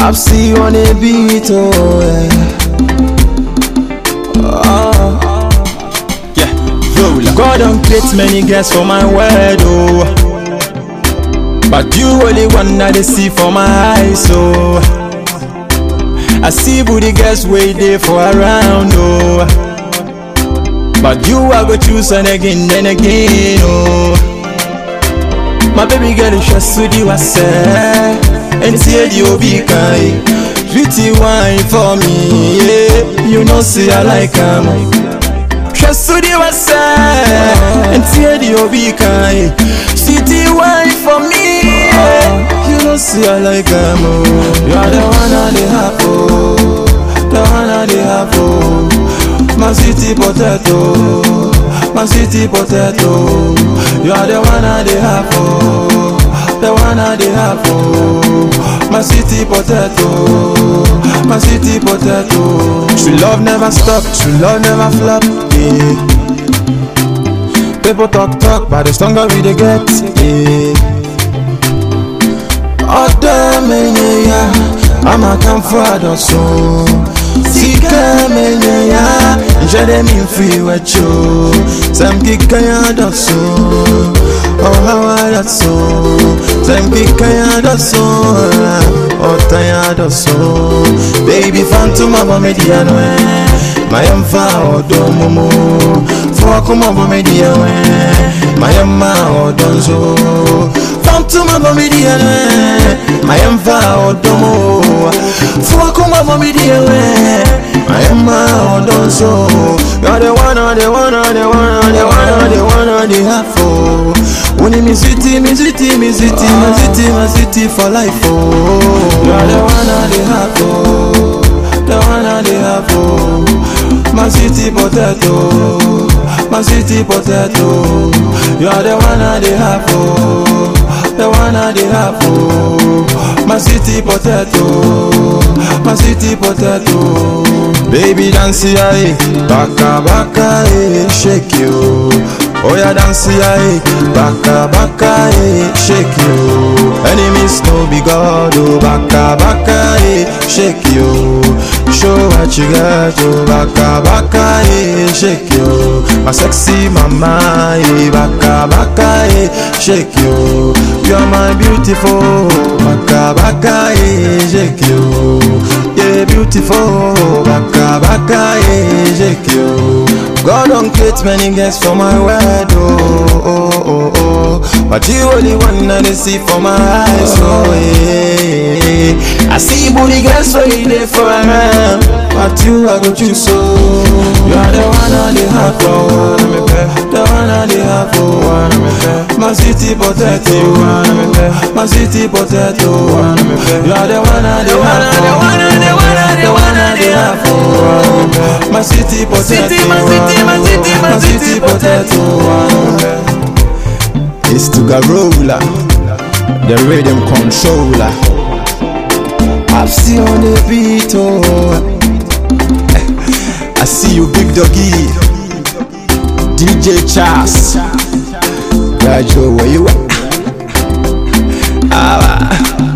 I've seen you on a beat, oh yeah. God don't create many girls for my world, oh, but you only one that I see for my eyes, oh. I see booty girls way there for around, oh, but you I go choose and again, oh. My baby girl is just with you, I say, and see you be kind. Pretty wine for me, yeah. You know, see I like her. Just with you, I say, and see you be kind. Sweetie wine for me, yeah. You know, see I like her. You're the one I have, oh, the one I have, oh. My sweetie potato, my sweetie potato. You are the one I have, oh, the one I have, oh. My sweetie potato, my sweetie potato. True love never stop, true love never flop, yeah. People talk, but the stronger we they get, yeah. Other men, yeah, I'm a comfort so. Sika menya, jade mi free with you. Some kikaya doso, oh how I doso. Some kikaya doso, oh taya doso. Baby phantom mama mediano, my emfa odomo. Fuck mama mediano, my emma odonzo. Phantom mama mediano, my emfa odomo. Fuck mama mediano. I am my own so. You're the one, the one, the one, the one, the one, the half. Oh, when me city, me city, me city, my city, my city for life. Oh, you're the one, the half. Oh, the one, the half. Oh, my city potato, my city potato. You're the one, the half. Oh, the one, the half. Oh, my city potato, my city potato. Baby dance ya, baka baka, shake you. Oh yeah, dance ya, baka baka, shake you. Enemies no be God, oh baka baka, shake you. Show what you got, oh baka baka, shake you. My sexy mama, baka baka, shake you. You're my beautiful, baka baka, shake you. Yeah, beautiful, baka baka, shake you. God don't create many girls for my world, oh, but you only one that I see for my eyes, oh yeah. I see booty girls so you there for a man, but you I go choose so. You are the one I have, oh, the one I have, oh. My city potato, my city potato. You are the one I have, the one I have, oh. My city potato, my city potato. It's to Garola, the rhythm controller. I've seen on the beat, oh. I see you, Big Doggy, DJ Charles. Rajo, where you at?